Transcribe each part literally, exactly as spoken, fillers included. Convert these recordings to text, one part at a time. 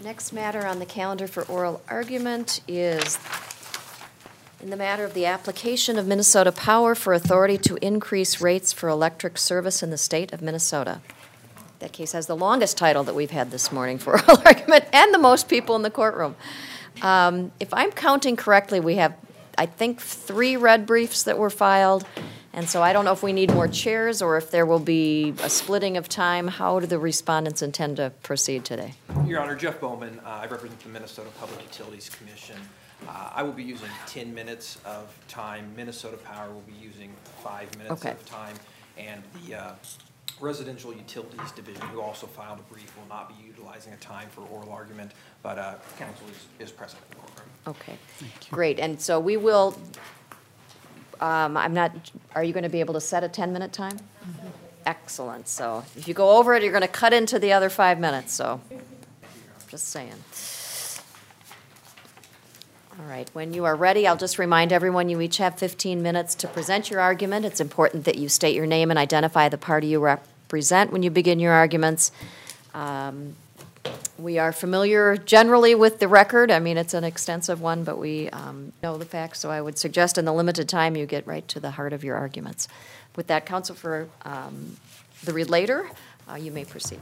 Next matter on the calendar for oral argument is in the matter of the application of Minnesota Power for authority to increase rates for electric service in the state of Minnesota. That case has the longest title that we've had this morning for oral argument and the most people in the courtroom. Um, if I'm counting correctly, we have, I think, three red briefs that were filed. And so I don't know if we need more chairs or if there will be a splitting of time. How do the respondents intend to proceed today? Your Honor, Jeff Bowman. Uh, I represent the Minnesota Public Utilities Commission. Uh, I will be using ten minutes of time. Minnesota Power will be using five minutes okay. of time. And the uh, Residential Utilities Division, who also filed a brief, will not be utilizing a time for oral argument, but uh, counsel is, is present in the courtroom. Okay, great. And so we will, um, I'm not, are you going to be able to set a ten-minute time? Mm-hmm. Excellent. So if you go over it, you're going to cut into the other five minutes, so just saying. All right, when you are ready, I'll just remind everyone you each have fifteen minutes to present your argument. It's important that you state your name and identify the party you represent when you begin your arguments. Um, we are familiar generally with the record. I mean, it's an extensive one, but we um, know the facts, so I would suggest in the limited time you get right to the heart of your arguments. With that, counsel for um, the relator, uh, you may proceed.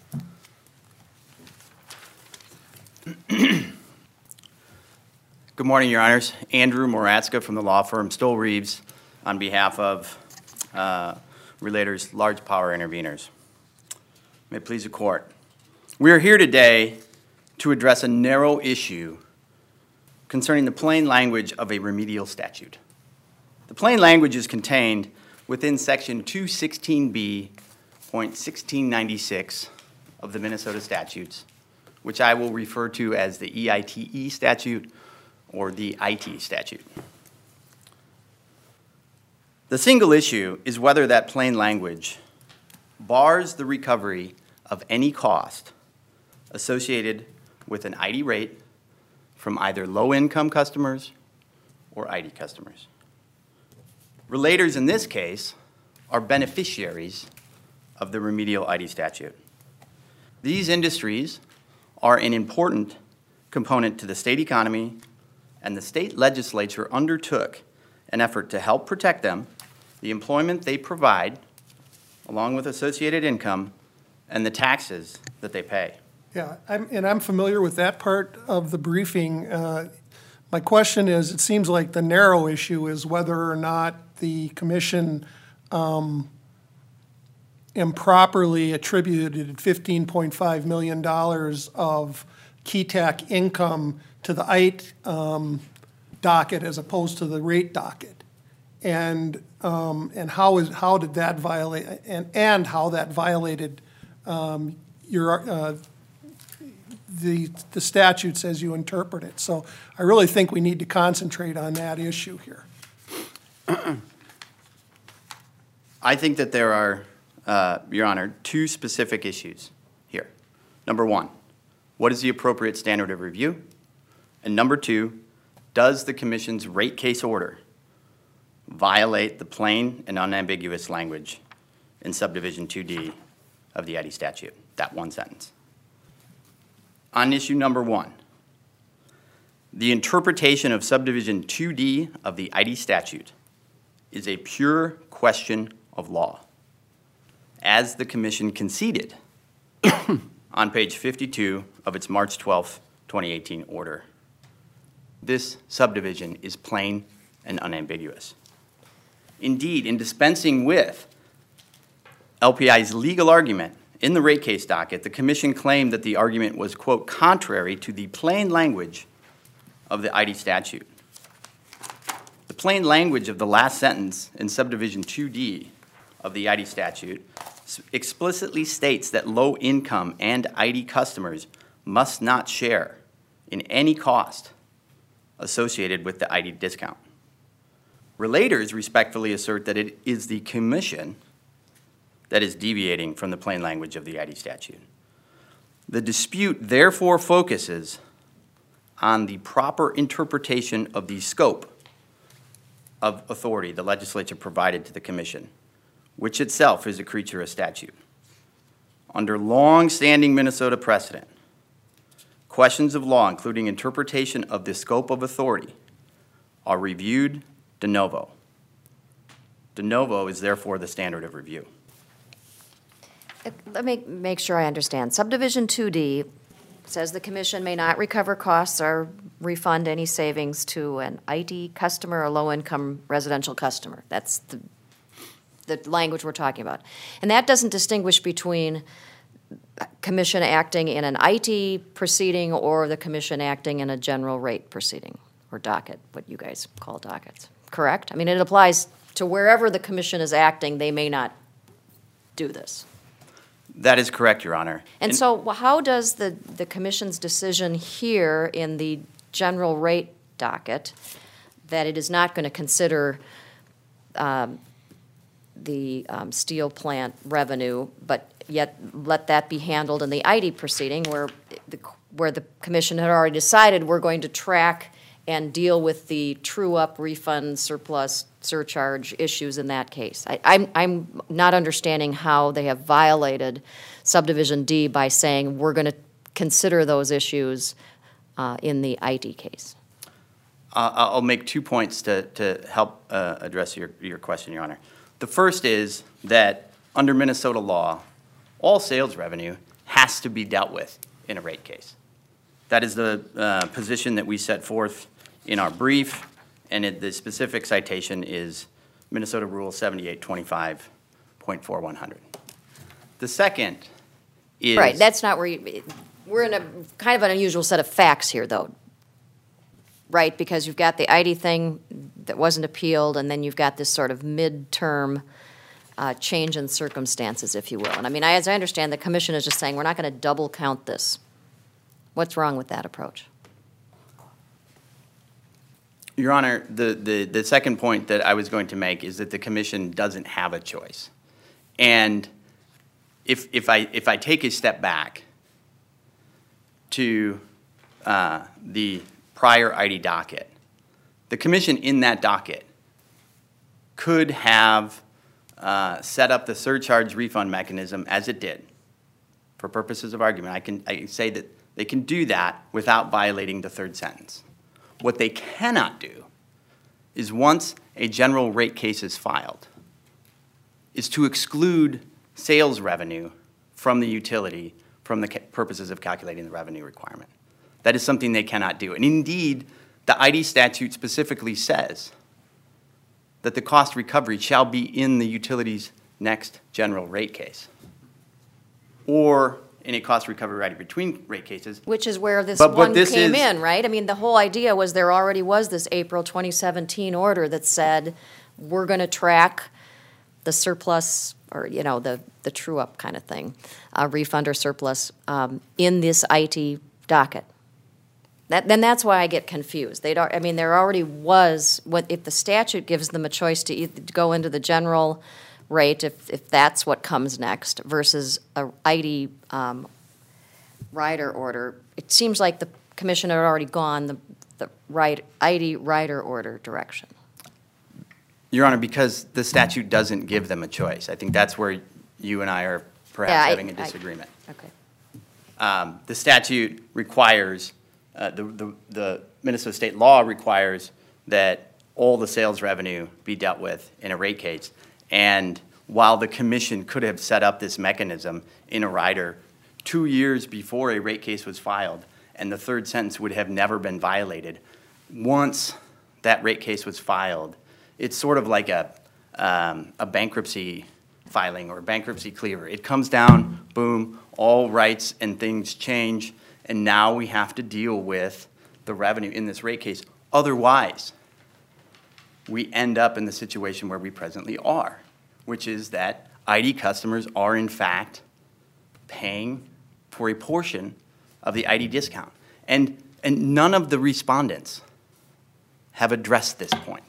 Good morning, Your Honors. Andrew Moratzka from the law firm Stoll Reeves on behalf of uh, Relators Large Power Interveners. May it please the Court. We are here today to address a narrow issue concerning the plain language of a remedial statute. The plain language is contained within Section two sixteen B point sixteen ninety-six of the Minnesota statutes, which I will refer to as the E I T E statute or the I T statute. The single issue is whether that plain language bars the recovery of any cost associated with an I D rate from either low-income customers or I D customers. Relators in this case are beneficiaries of the remedial I D statute. These industries are an important component to the state economy, and the state legislature undertook an effort to help protect them, the employment they provide, along with associated income, and the taxes that they pay. Yeah, I'm, and I'm familiar with that part of the briefing. Uh, my question is, it seems like the narrow issue is whether or not the commission um, improperly attributed fifteen point five million dollars of K T A C income to the I T um, docket as opposed to the rate docket, and um, and how is how did that violate and and how that violated um, your uh, the the statutes as you interpret it. So I really think we need to concentrate on that issue here. I think that there are, uh, Your Honor, two specific issues here. Number one, what is the appropriate standard of review? And number two, does the Commission's rate case order violate the plain and unambiguous language in Subdivision two D of the I D statute, that one sentence? On issue number one, the interpretation of Subdivision two D of the I D statute is a pure question of law, as the Commission conceded on page fifty-two of its March twelfth, twenty eighteen order. This subdivision is plain and unambiguous. Indeed, in dispensing with L P I's legal argument in the rate case docket, the Commission claimed that the argument was, quote, contrary to the plain language of the I D statute. The plain language of the last sentence in Subdivision two D of the I D statute explicitly states that low-income and I D customers must not share in any cost associated with the I D discount. Relators respectfully assert that it is the Commission that is deviating from the plain language of the I D statute. The dispute therefore focuses on the proper interpretation of the scope of authority the legislature provided to the Commission, which itself is a creature of statute. Under long-standing Minnesota precedent, questions of law, including interpretation of the scope of authority, are reviewed de novo. De novo is therefore the standard of review. Let me make sure I understand. Subdivision two D says the commission may not recover costs or refund any savings to an I T customer or low-income residential customer. That's the, the language we're talking about. And that doesn't distinguish between commission acting in an I T proceeding or the commission acting in a general rate proceeding, or docket, what you guys call dockets, correct? I mean, it applies to wherever the commission is acting, they may not do this. That is correct, Your Honor. And so wh- how does the, the commission's decision here in the general rate docket that it is not going to consider um, the um, steel plant revenue, but yet let that be handled in the I D proceeding where the, where the commission had already decided we're going to track and deal with the true-up refund surplus surcharge issues in that case? I, I'm, I'm not understanding how they have violated subdivision D by saying we're going to consider those issues uh, in the I D case. Uh, I'll make two points to, to help uh, address your, your question, Your Honor. The first is that under Minnesota law, all sales revenue has to be dealt with in a rate case. That is the uh, position that we set forth in our brief, and it, the specific citation is Minnesota Rule seventy-eight twenty-five point four one hundred. The second is... Right, that's not where you, we're in a kind of an unusual set of facts here, though, right? Because you've got the I D thing that wasn't appealed, and then you've got this sort of midterm uh, change in circumstances, if you will. And I mean, I, as I understand, the commission is just saying we're not going to double count this. What's wrong with that approach? Your Honor, the, the, the second point that I was going to make is that the commission doesn't have a choice. And if, if, I, if I take a step back to uh, the prior I D docket, the commission in that docket could have uh, set up the surcharge refund mechanism as it did. For purposes of argument, I can, I can say that they can do that without violating the third sentence. What they cannot do is once a general rate case is filed, is to exclude sales revenue from the utility from the purposes of calculating the revenue requirement. That is something they cannot do. And indeed, the I D statute specifically says that the cost recovery shall be in the utility's next general rate case, or in a cost recovery rider between rate cases. Which is where this But- but one this came is- in, right? I mean, the whole idea was there already was this April twenty seventeen order that said we're going to track the surplus, or, you know, the, the true-up kind of thing, uh, refund or surplus, um, in this I T docket. That, then that's why I get confused. They'd, al- I mean, there already was, what, if the statute gives them a choice to either go into the general rate, if, if that's what comes next, versus a I D um, rider order, it seems like the commission had already gone the, the right, I D rider order direction. Your Honor, because the statute doesn't give them a choice. I think that's where you and I are perhaps Yeah, I- having a I- disagreement. Okay. Um, the statute requires, uh, the, the, the Minnesota state law requires that all the sales revenue be dealt with in a rate case. And while the commission could have set up this mechanism in a rider two years before a rate case was filed, and the third sentence would have never been violated, once that rate case was filed, it's sort of like a, um, a bankruptcy filing or bankruptcy cleaver. It comes down, boom, all rights and things change, and now we have to deal with the revenue in this rate case. Otherwise, we end up in the situation where we presently are, which is that I D customers are in fact paying for a portion of the I D discount. And, and none of the respondents have addressed this point.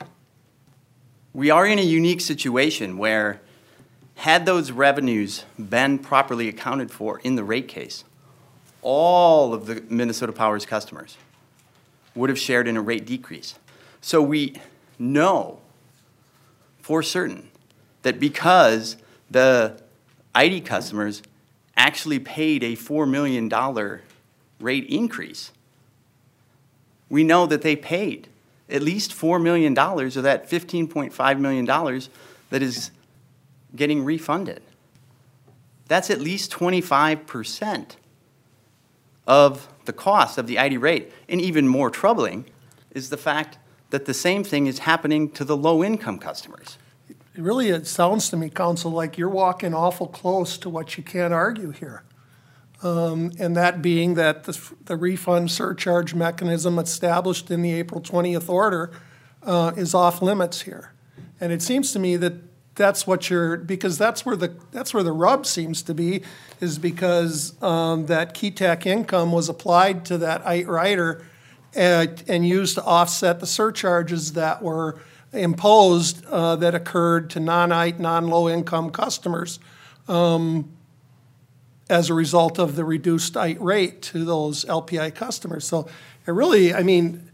We are in a unique situation where, had those revenues been properly accounted for in the rate case, all of the Minnesota Power's customers would have shared in a rate decrease. So we know for certain that because the I D customers actually paid a four million dollars rate increase, we know that they paid at least four million dollars of that fifteen point five million dollars that is getting refunded. That's at least twenty-five percent of the cost of the I D rate. And even more troubling is the fact that the same thing is happening to the low-income customers. It really, it sounds to me, counsel, like you're walking awful close to what you can't argue here. Um, and that being that the, the refund surcharge mechanism established in the April twentieth order uh, is off limits here. And it seems to me that that's what you're, because that's where the, that's where the rub seems to be, is because um, that K E T A C income was applied to that I T rider and, and used to offset the surcharges that were imposed uh, that occurred to non-I T, non-low-income customers um, as a result of the reduced I T rate to those L P I customers. So it really, I mean,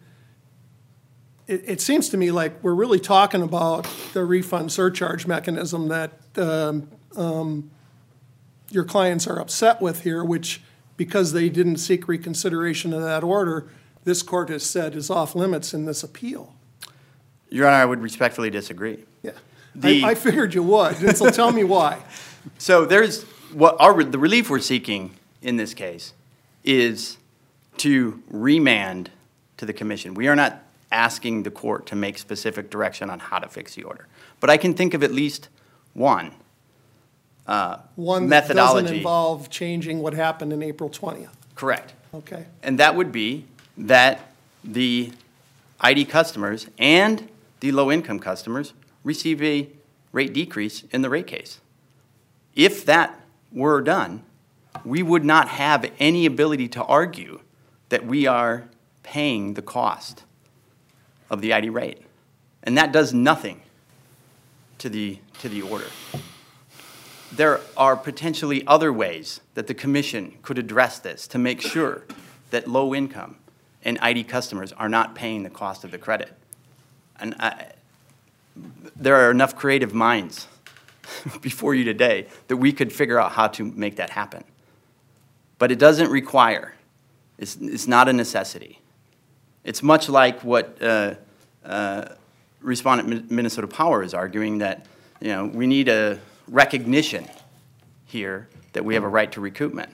it, it seems to me like we're really talking about the refund surcharge mechanism that um, um, your clients are upset with here, which, because they didn't seek reconsideration of that order, this court has said is off limits in this appeal. Your Honor, I would respectfully disagree. Yeah, The- I, I figured you would, and so tell me why. So there's, what our, the relief we're seeking in this case is to remand to the commission. We are not asking the court to make specific direction on how to fix the order. But I can think of at least one uh, One that doesn't methodology. involve changing what happened in April twentieth. Correct. Okay. And that would be that the I D customers and the low-income customers receive a rate decrease in the rate case. If that were done, we would not have any ability to argue that we are paying the cost of the I D rate. And that does nothing to the, to the order. There are potentially other ways that the commission could address this to make sure that low-income and I D customers are not paying the cost of the credit. And I, there are enough creative minds before you today that we could figure out how to make that happen. But it doesn't require, it's, it's not a necessity. It's much like what uh, uh, Respondent Minnesota Power is arguing, that, you know, we need a recognition here that we have a right to recoupment.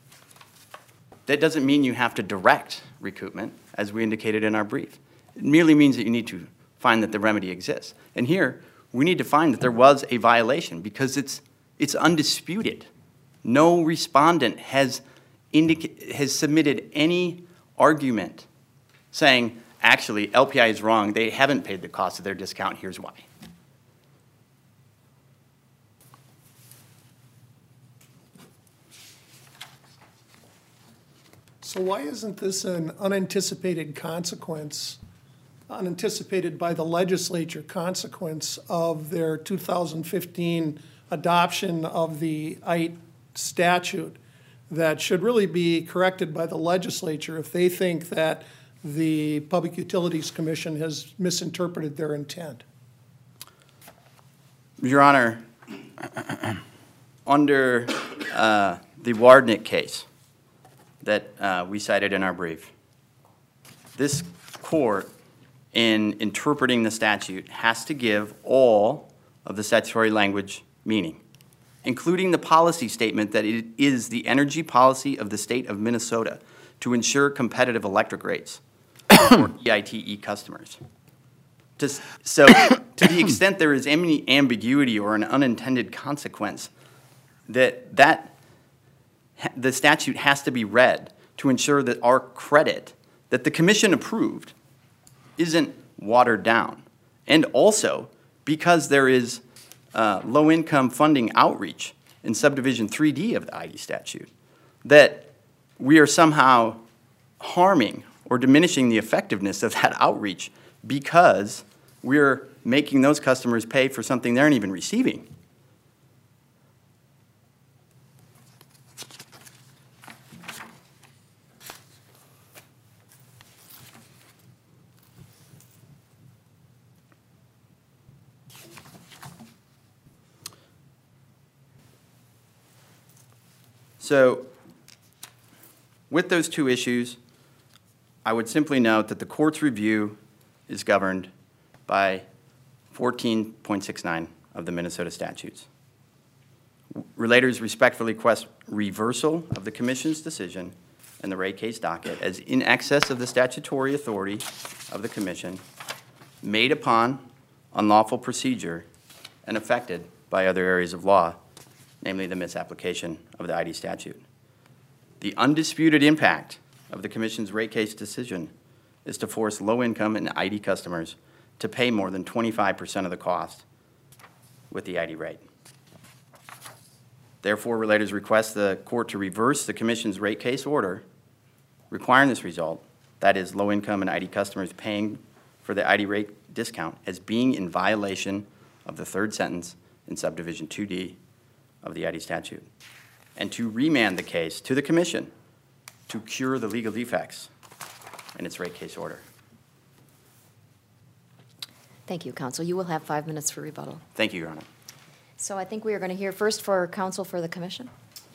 That doesn't mean you have to direct recoupment, as we indicated in our brief. It merely means that you need to find that the remedy exists. And here, we need to find that there was a violation, because it's, it's undisputed. No respondent has, indica- has submitted any argument saying, actually, L P I is wrong, they haven't paid the cost of their discount, here's why. So why isn't this an unanticipated consequence, unanticipated by the legislature consequence of their two thousand fifteen adoption of the I T statute that should really be corrected by the legislature if they think that the Public Utilities Commission has misinterpreted their intent? Your Honor, under uh, the Wardnick case that uh, we cited in our brief, this court, in interpreting the statute, has to give all of the statutory language meaning, including the policy statement that it is the energy policy of the state of Minnesota to ensure competitive electric rates for E I T E customers. To, so, to the extent there is any ambiguity or an unintended consequence, that that the statute has to be read to ensure that our credit that the commission approved isn't watered down. And also, because there is uh, low-income funding outreach in subdivision three D of the I D statute, that we are somehow harming or diminishing the effectiveness of that outreach because we're making those customers pay for something they aren't even receiving. So with those two issues, I would simply note that the court's review is governed by fourteen point six nine of the Minnesota statutes. Relators respectfully request reversal of the Commission's decision and the rate case docket as in excess of the statutory authority of the Commission, made upon unlawful procedure and affected by other areas of law, namely the misapplication of the I D statute. The undisputed impact of the Commission's rate case decision is to force low-income and I D customers to pay more than twenty-five percent of the cost with the I D rate. Therefore, relators request the court to reverse the Commission's rate case order requiring this result, that is, low-income and I D customers paying for the I D rate discount, as being in violation of the third sentence in subdivision two D of the I D statute, and to remand the case to the Commission to cure the legal defects in its rate case order. Thank you, counsel. You will have five minutes for rebuttal. Thank you, Your Honor. So I think we are going to hear first for counsel for the commission.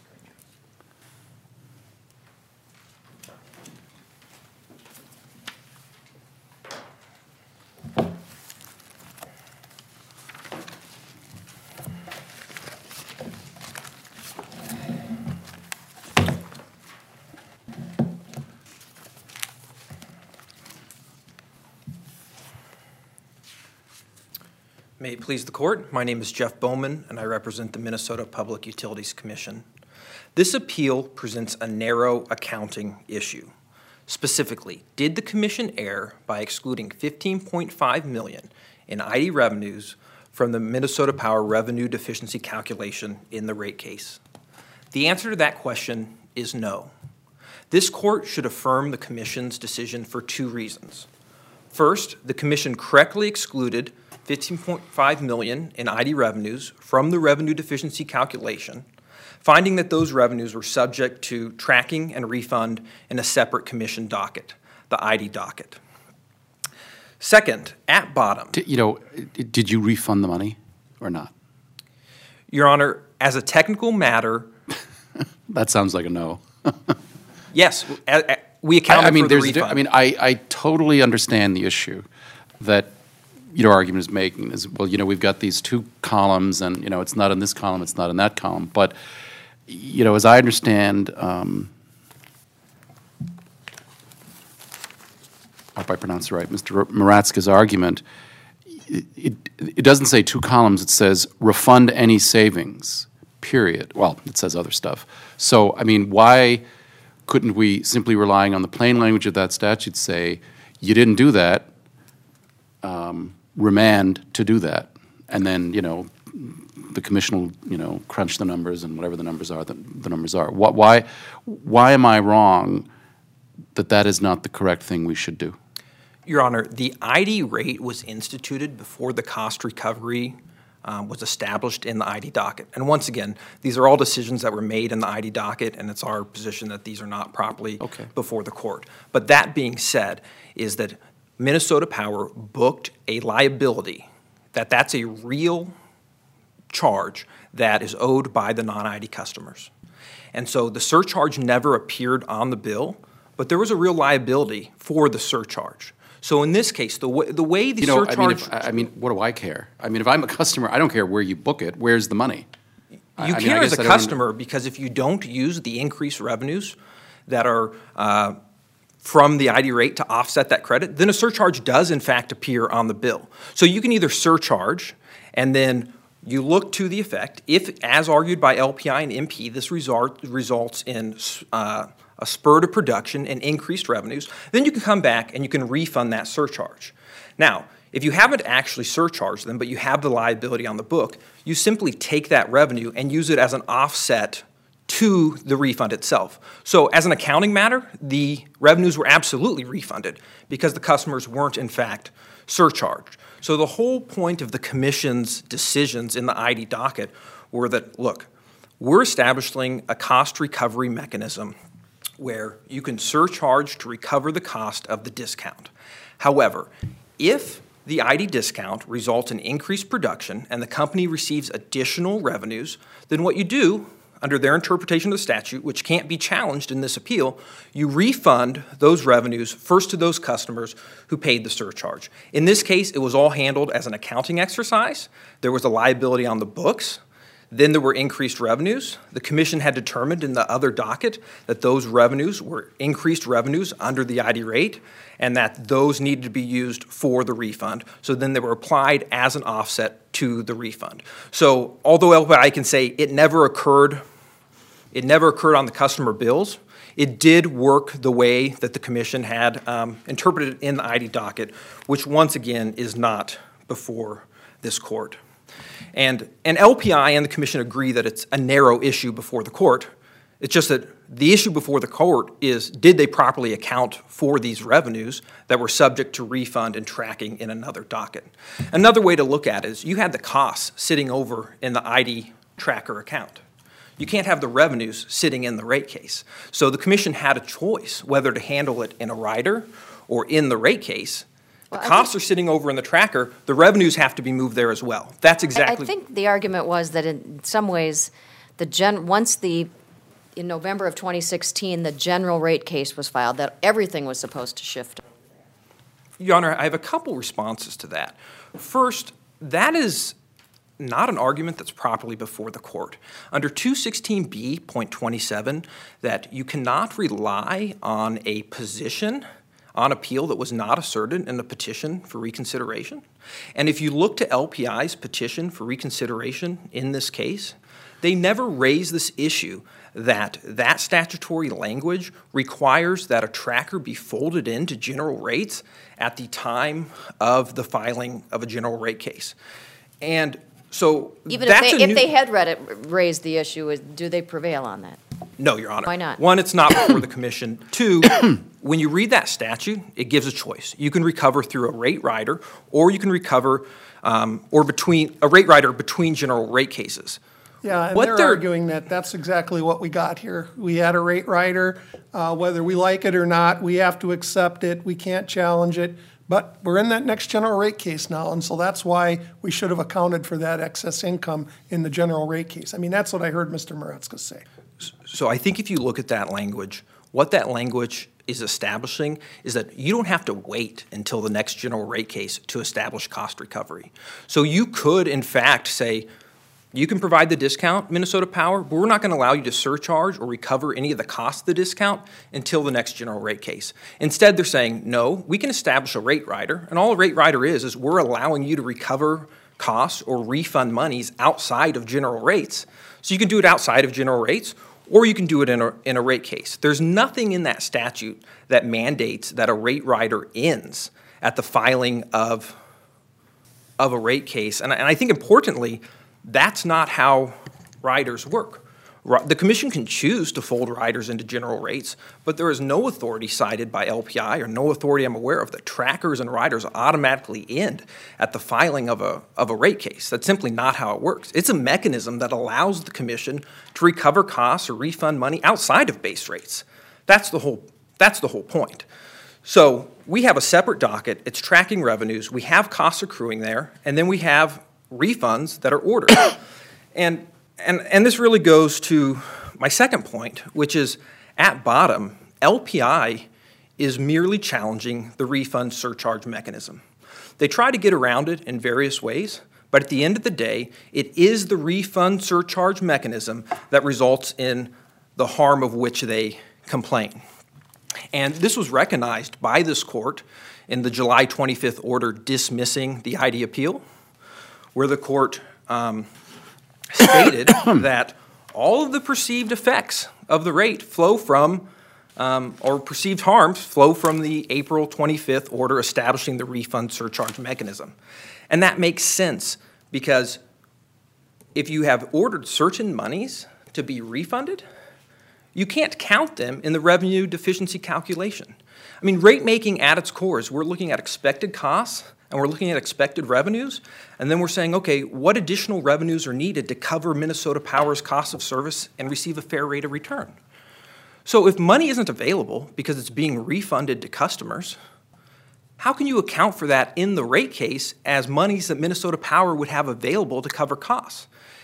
May it please the court, my name is Jeff Bowman, and I represent the Minnesota Public Utilities Commission. This appeal presents a narrow accounting issue. Specifically, did the commission err by excluding fifteen point five million dollars in I D revenues from the Minnesota Power revenue deficiency calculation in the rate case? The answer to that question is no. This court should affirm the commission's decision for two reasons. First, the commission correctly excluded fifteen point five million dollars in I D revenues from the revenue deficiency calculation, finding that those revenues were subject to tracking and refund in a separate commission docket, the I D docket. Second, at bottom. You know, did you refund the money or not? Your Honor, as a technical matter. That sounds like a no. Yes, a, a, we accounted I, I mean, for the there's refund. A, I mean, I, I totally understand the issue that your argument is making is, well, you know, we've got these two columns and, you know, it's not in this column, it's not in that column. But, you know, as I understand, um, I hope I pronounced it right, Mister Maratska's argument, it, it, it doesn't say two columns, it says refund any savings, period. Well, it says other stuff. So, I mean, why couldn't we, simply relying on the plain language of that statute, say, you didn't do that, um, remand to do that, and then, you know, the commission will, you know, crunch the numbers and whatever the numbers are, the, the numbers are. What, why, why am I wrong that that is not the correct thing we should do? Your Honor, the I D rate was instituted before the cost recovery um, was established in the I D docket. And once again, these are all decisions that were made in the I D docket, and it's our position that these are not properly okay. before the court. But that being said, is that Minnesota Power booked a liability, that that's a real charge that is owed by the non-I D customers. And so the surcharge never appeared on the bill, but there was a real liability for the surcharge. So in this case, the way the, way the you know, surcharge... I mean, if, I mean, what do I care? I mean, if I'm a customer, I don't care where you book it. Where's the money? You I, care I mean, as a I customer because if you don't use the increased revenues that are uh, from the I D rate to offset that credit, then a surcharge does in fact appear on the bill. So you can either surcharge and then you look to the effect. If, as argued by L P I and M P, this result results in uh, a spur to production and increased revenues, then you can come back and you can refund that surcharge. Now, if you haven't actually surcharged them, but you have the liability on the book, you simply take that revenue and use it as an offset to the refund itself. So as an accounting matter, the revenues were absolutely refunded because the customers weren't, in fact, surcharged. So the whole point of the commission's decisions in the I D docket were that, look, we're establishing a cost recovery mechanism where you can surcharge to recover the cost of the discount. However, if the I D discount results in increased production and the company receives additional revenues, then what you do under their interpretation of the statute, which can't be challenged in this appeal, you refund those revenues first to those customers who paid the surcharge. In this case, it was all handled as an accounting exercise. There was a liability on the books. Then there were increased revenues. The commission had determined in the other docket that those revenues were increased revenues under the I D rate and that those needed to be used for the refund. So then they were applied as an offset to the refund. So although L P I can say it never occurred, it never occurred on the customer bills, it did work the way that the commission had um, interpreted in the I D docket, which once again is not before this court. And, and L P I and the commission agree that it's a narrow issue before the court. It's just that the issue before the court is, did they properly account for these revenues that were subject to refund and tracking in another docket? Another way to look at it is you had the costs sitting over in the I D tracker account. You can't have the revenues sitting in the rate case. So the commission had a choice whether to handle it in a rider or in the rate case. The Well, I costs think- are sitting over in the tracker. The revenues have to be moved there as well. That's I- exactly. I think the argument was that in some ways, the gen, once the, in November of twenty sixteen, the general rate case was filed, that everything was supposed to shift. Your Honor, I have a couple responses to that. First, that is not an argument that's properly before the court. Under two sixteen B point twenty-seven, that you cannot rely on a position on appeal that was not asserted in the petition for reconsideration. And if you look to L P I's petition for reconsideration in this case, they never raise this issue that that statutory language requires that a tracker be folded into general rates at the time of the filing of a general rate case. And so Even if that's they, a if new- they had read it, raised the issue, is- do they prevail on that? No, Your Honor. Why not? One, it's not before the commission. Two, when you read that statute, it gives a choice. You can recover through a rate rider, or you can recover, um, or between, a rate rider between general rate cases. Yeah, and What they're they're- arguing that that's exactly what we got here. We had a rate rider, uh, whether we like it or not, we have to accept it, we can't challenge it. But we're in that next general rate case now, and so that's why we should have accounted for that excess income in the general rate case. I mean, that's what I heard Mister Maretska say. So I think if you look at that language, what that language is establishing is that you don't have to wait until the next general rate case to establish cost recovery. So you could, in fact, say, you can provide the discount, Minnesota Power, but we're not going to allow you to surcharge or recover any of the cost of the discount until the next general rate case. Instead, they're saying, no, we can establish a rate rider, and all a rate rider is, is we're allowing you to recover costs or refund monies outside of general rates. So you can do it outside of general rates, or you can do it in a, in a rate case. There's nothing in that statute that mandates that a rate rider ends at the filing of, of a rate case. And, and I think importantly, that's not how riders work. Ri- The commission can choose to fold riders into general rates, but there is no authority cited by L P I or no authority I'm aware of that trackers and riders automatically end at the filing of a, of a rate case. That's simply not how it works. It's a mechanism that allows the commission to recover costs or refund money outside of base rates. That's the whole, that's the whole point. So we have a separate docket. It's tracking revenues. We have costs accruing there, and then we have refunds that are ordered. and, and, and this really goes to my second point, which is at bottom, L P I is merely challenging the refund surcharge mechanism. They try to get around it in various ways, but at the end of the day, it is the refund surcharge mechanism that results in the harm of which they complain. And this was recognized by this court in the July twenty-fifth order dismissing the I D appeal, where the court um, stated that all of the perceived effects of the rate flow from, um, or perceived harms flow from the April twenty-fifth order establishing the refund surcharge mechanism. And that makes sense because if you have ordered certain monies to be refunded, you can't count them in the revenue deficiency calculation. I mean, rate making at its core is we're looking at expected costs and we're looking at expected revenues, and then we're saying, okay, what additional revenues are needed to cover Minnesota Power's cost of service and receive a fair rate of return? So if money isn't available because it's being refunded to customers, how can you account for that in the rate case as monies that Minnesota Power would have available to cover costs?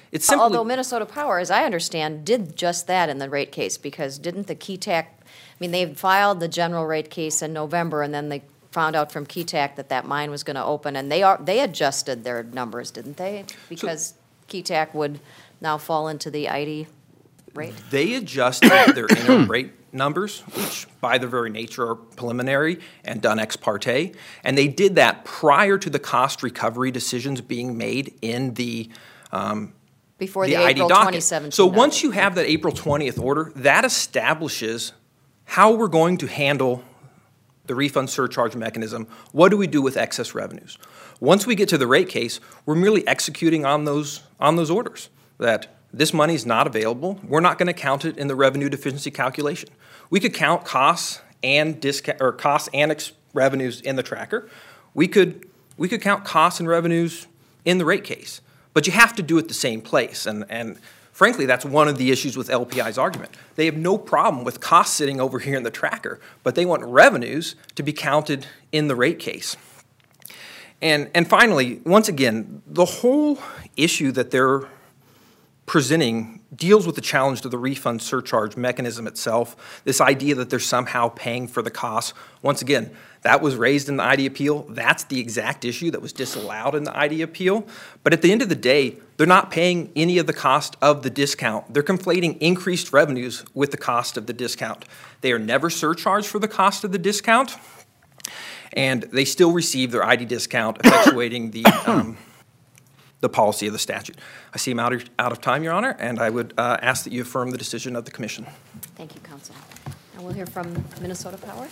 It's simply Although Minnesota Power, as I understand, did just that in the rate case, because didn't the Key TAC, I mean, they filed the general rate case in November, and then they found out from Key TAC that that mine was going to open, and they are, they adjusted their numbers, didn't they? Because Key TAC would now fall into the I D rate? They adjusted their interim rate numbers, which by their very nature are preliminary and done ex parte, and they did that prior to the cost recovery decisions being made in the um, Before the I D April docket. twenty seventeen. So once you have that April twentieth order, that establishes how we're going to handle the refund surcharge mechanism. What do we do with excess revenues? Once we get to the rate case, we're merely executing on those on those orders, that this money is not available. We're not going to count it in the revenue deficiency calculation. We could count costs and discount or costs and ex- revenues in the tracker. We could we could count costs and revenues in the rate case, but you have to do it the same place. And and frankly, that's one of the issues with L P I's argument. They have no problem with costs sitting over here in the tracker, but they want revenues to be counted in the rate case. And and finally, once again, the whole issue that they're presenting deals with the challenge to the refund surcharge mechanism itself, this idea that they're somehow paying for the costs. Once again, that was raised in the I D appeal. That's the exact issue that was disallowed in the I D appeal. But at the end of the day, they're not paying any of the cost of the discount. They're conflating increased revenues with the cost of the discount. They are never surcharged for the cost of the discount, and they still receive their I D discount, effectuating the um, the policy of the statute. I see I'm out of, out of time, Your Honor, and I would uh, ask that you affirm the decision of the Commission. Thank you, Counsel. And we'll hear from Minnesota Power.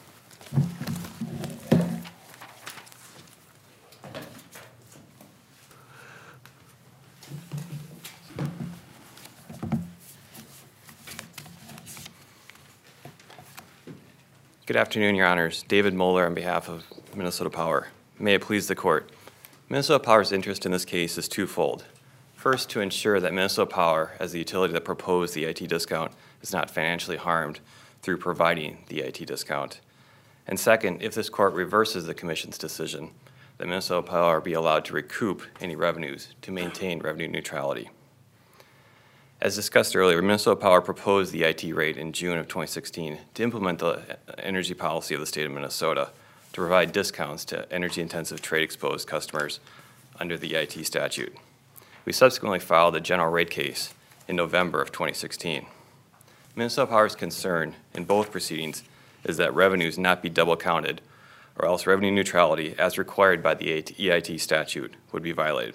Good afternoon, Your Honors. David Moeller on behalf of Minnesota Power. May it please the Court. Minnesota Power's interest in this case is twofold. First, to ensure that Minnesota Power, as the utility that proposed the I T discount, is not financially harmed through providing the I T discount. And second, if this Court reverses the Commission's decision, that Minnesota Power be allowed to recoup any revenues to maintain revenue neutrality. As discussed earlier, Minnesota Power proposed the I T rate in June of twenty sixteen to implement the energy policy of the state of Minnesota to provide discounts to energy-intensive trade-exposed customers under the I T statute. We subsequently filed a general rate case in November of twenty sixteen. Minnesota Power's concern in both proceedings is that revenues not be double counted, or else revenue neutrality, as required by the E I T statute, would be violated,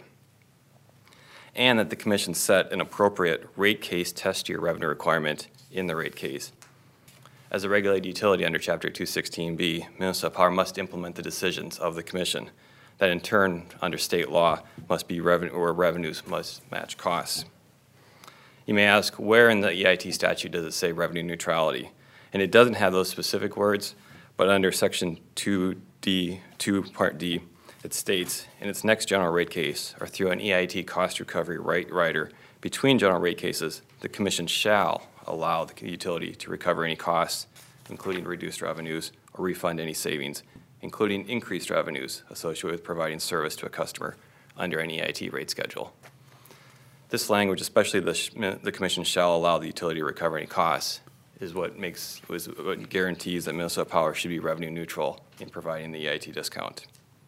and that the Commission set an appropriate rate case test year revenue requirement in the rate case. As a regulated utility under Chapter two sixteen B, Minnesota Power must implement the decisions of the Commission that in turn, under state law, must be revenue or revenues must match costs. You may ask, where in the E I T statute does it say revenue neutrality? And it doesn't have those specific words, but under Section two D, two Part D, it states, in its next general rate case, or through an E I T cost recovery right rider between general rate cases, the Commission shall allow the utility to recover any costs, including reduced revenues, or refund any savings, including increased revenues associated with providing service to a customer under an E I T rate schedule. This language, especially the, the Commission shall allow the utility to recover any costs, is what makes was what guarantees that Minnesota Power should be revenue neutral in providing the E I T discount.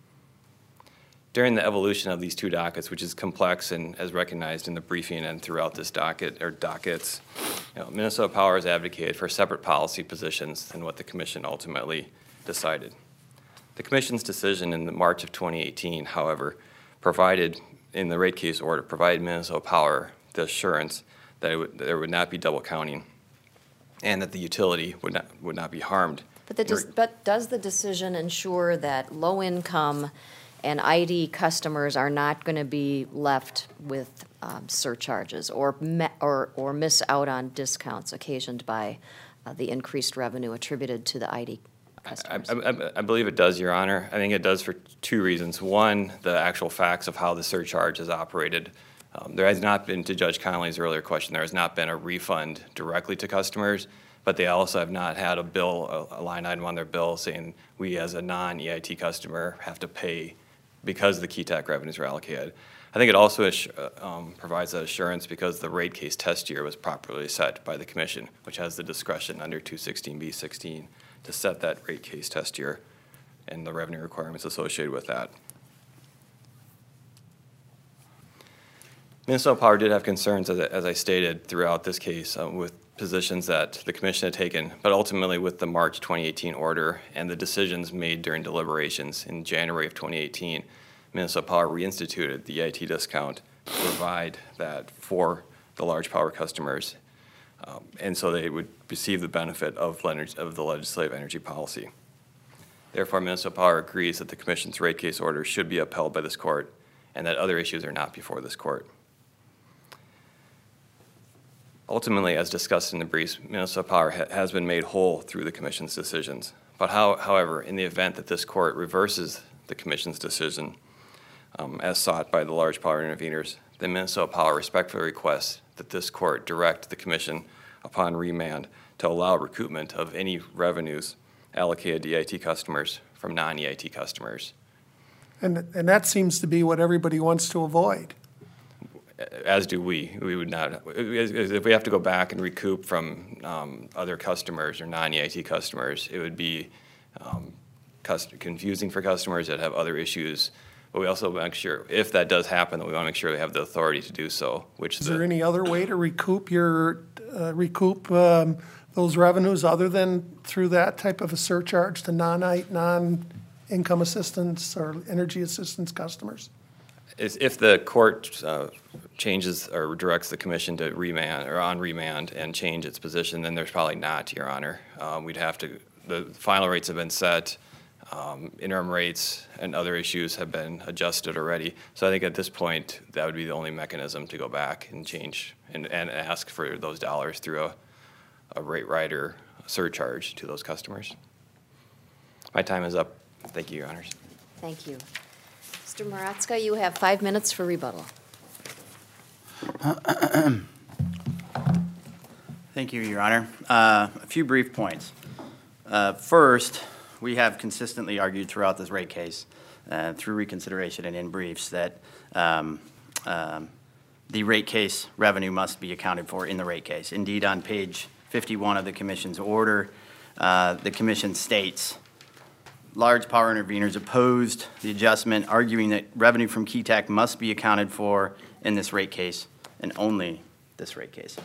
During the evolution of these two dockets, which is complex and as recognized in the briefing and throughout this docket or dockets, you know, Minnesota Power has advocated for separate policy positions than what the Commission ultimately decided. The Commission's decision in the March of twenty eighteen, however, provided in the rate case order, provided Minnesota Power the assurance that it would, there would not be double counting and that the utility would not would not be harmed. But, the dis- but does the decision ensure that low-income and I D customers are not going to be left with um, surcharges or, me- or or miss out on discounts occasioned by uh, the increased revenue attributed to the I D customers? I, I, I believe it does, Your Honor. I think it does for two reasons. One, the actual facts of how the surcharge is operated. Um, there has not been, to Judge Connolly's earlier question, there has not been a refund directly to customers, but they also have not had a bill, a, a line item on their bill saying we as a non-E I T customer have to pay because the K E T A C revenues were allocated. I think it also assu- uh, um, provides that assurance because the rate case test year was properly set by the Commission, which has the discretion under two sixteen B sixteen to set that rate case test year and the revenue requirements associated with that. Minnesota Power did have concerns, as I, as I stated, throughout this case uh, with positions that the Commission had taken, but ultimately with the March twenty eighteen order and the decisions made during deliberations in January of twenty eighteen, Minnesota Power reinstituted the E I T discount to provide that for the large power customers, um, and so they would receive the benefit of, of the legislative energy policy. Therefore, Minnesota Power agrees that the Commission's rate case order should be upheld by this court and that other issues are not before this court. Ultimately, as discussed in the briefs, Minnesota Power ha has been made whole through the Commission's decisions. But how, however, in the event that this court reverses the Commission's decision, um, as sought by the large power interveners, then Minnesota Power respectfully requests that this court direct the Commission upon remand to allow recoupment of any revenues allocated to E I T customers from non-E I T customers. And, and that seems to be what everybody wants to avoid. As do we. We would not, if we have to go back and recoup from um, other customers or non-E I T customers, it would be um, confusing for customers that have other issues. But we also make sure, if that does happen, that we want to make sure they have the authority to do so. Which Is the, there any other way to recoup your, uh, recoup um, those revenues other than through that type of a surcharge to non-I T, non-income assistance or energy assistance customers? Is if the court uh, changes or directs the Commission to remand or on remand and change its position, then there's probably not, Your Honor. Um, we'd have to, the final rates have been set, um, interim rates and other issues have been adjusted already. So I think at this point, that would be the only mechanism to go back and change and, and ask for those dollars through a, a rate rider surcharge to those customers. My time is up. Thank you, Your Honors. Thank you. Mister Maratska, you have five minutes for rebuttal. Thank you, Your Honor. Uh, a few brief points. Uh, first, we have consistently argued throughout this rate case, uh, through reconsideration and in briefs, that um, um, the rate case revenue must be accounted for in the rate case. Indeed, on page fifty-one of the Commission's order, uh, the Commission states, large power interveners opposed the adjustment, arguing that revenue from K E T A C must be accounted for in this rate case and only this rate case.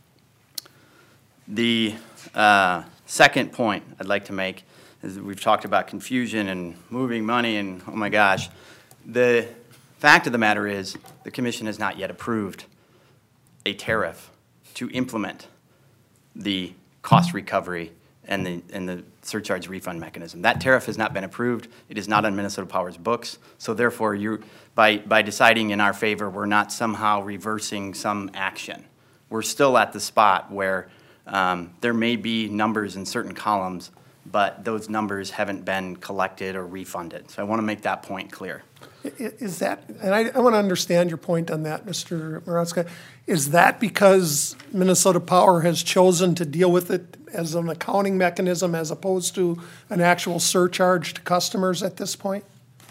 The uh, second point I'd like to make is that we've talked about confusion and moving money and, oh my gosh, the fact of the matter is the Commission has not yet approved a tariff to implement the cost recovery and the, and the surcharge refund mechanism. That tariff has not been approved. It is not on Minnesota Power's books. So therefore, you, by, by deciding in our favor, we're not somehow reversing some action. We're still at the spot where um, there may be numbers in certain columns, but those numbers haven't been collected or refunded. So I want to make that point clear. Is that, and I, I want to understand your point on that, Mister Maratska, is that because Minnesota Power has chosen to deal with it as an accounting mechanism as opposed to an actual surcharge to customers at this point?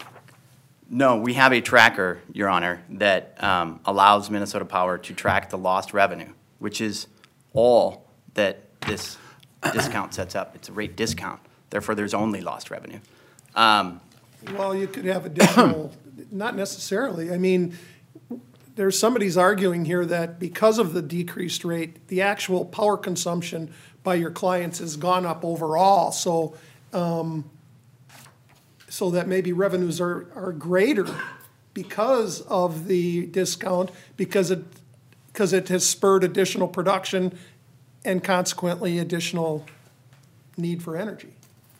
No, we have a tracker, Your Honor, that um, allows Minnesota Power to track the lost revenue, which is all that this discount sets up. It's a rate discount. Therefore, there's only lost revenue. Um, Well, you could have additional, not necessarily. I mean, there's somebody's arguing here that because of the decreased rate, the actual power consumption by your clients has gone up overall. So, um, so that maybe revenues are, are greater because of the discount, because it, because it has spurred additional production and consequently additional need for energy.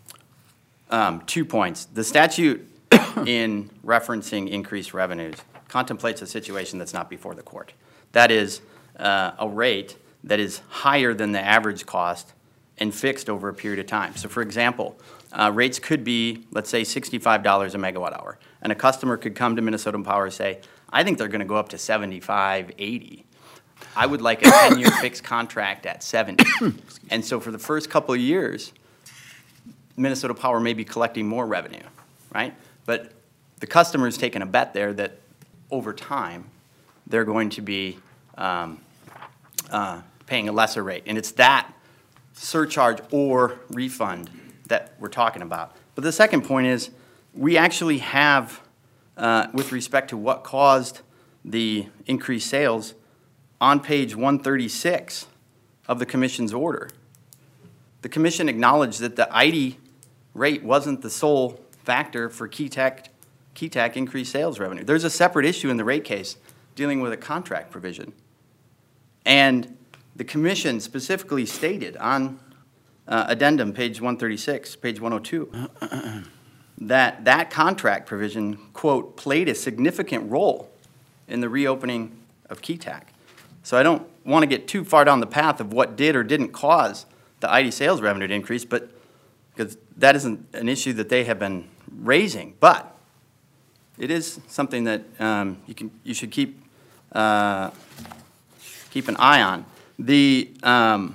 Um, two points. The statute in referencing increased revenues contemplates a situation that's not before the court. That is uh, a rate that is higher than the average cost and fixed over a period of time. So for example, uh, rates could be, let's say, sixty-five dollars a megawatt hour. And a customer could come to Minnesota Power and say, I think they're going to go up to seventy-five, eighty. I would like a ten-year fixed contract at seventy. And so for the first couple of years, Minnesota Power may be collecting more revenue, right? But the customer's taken a bet there that over time, they're going to be um, uh, paying a lesser rate. And it's that surcharge or refund that we're talking about. But the second point is, we actually have, uh, with respect to what caused the increased sales, on page one thirty-six of the commission's order. The commission acknowledged that the I D I rate wasn't the sole factor for Key Tech, Key Tech increased sales revenue. There's a separate issue in the rate case dealing with a contract provision. And the commission specifically stated on uh, addendum, page one thirty-six, page one oh two, that that contract provision, quote, played a significant role in the reopening of Key Tech. So I don't want to get too far down the path of what did or didn't cause the I D sales revenue to increase, but because that isn't an issue that they have been raising. But it is something that um, you can you should keep uh, keep an eye on. The um,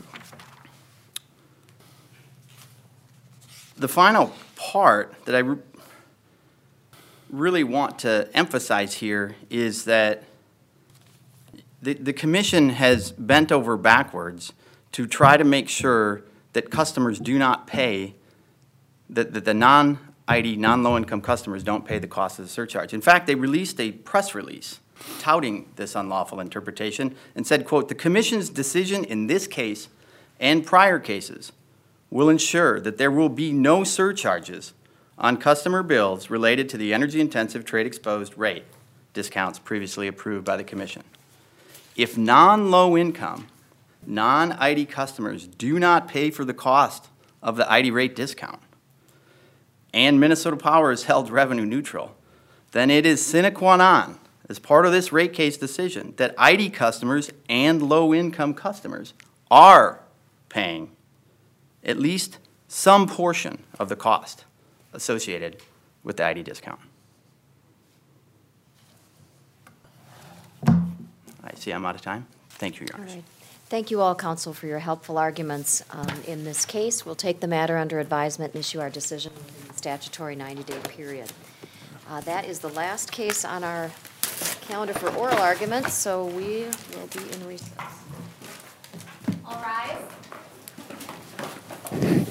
the final part that I re really want to emphasize here is that the, the commission has bent over backwards to try to make sure that customers do not pay, that, that the non-I D, non-low-income customers don't pay the cost of the surcharge. In fact, they released a press release touting this unlawful interpretation and said, quote, the commission's decision in this case and prior cases will ensure that there will be no surcharges on customer bills related to the energy-intensive trade-exposed rate discounts previously approved by the commission. If non-low-income, non-I D customers do not pay for the cost of the I D rate discount, and Minnesota Power is held revenue neutral, then it is sine qua non, as part of this rate case decision, that I D customers and low-income customers are paying at least some portion of the cost associated with the I D discount. I see I'm out of time. Thank you, Your Honor. All right. Thank you all, counsel, for your helpful arguments um, in this case. We'll take the matter under advisement and issue our decision within the statutory ninety-day period. Uh, that is the last case on our calendar for oral arguments, so we will be in recess. All rise.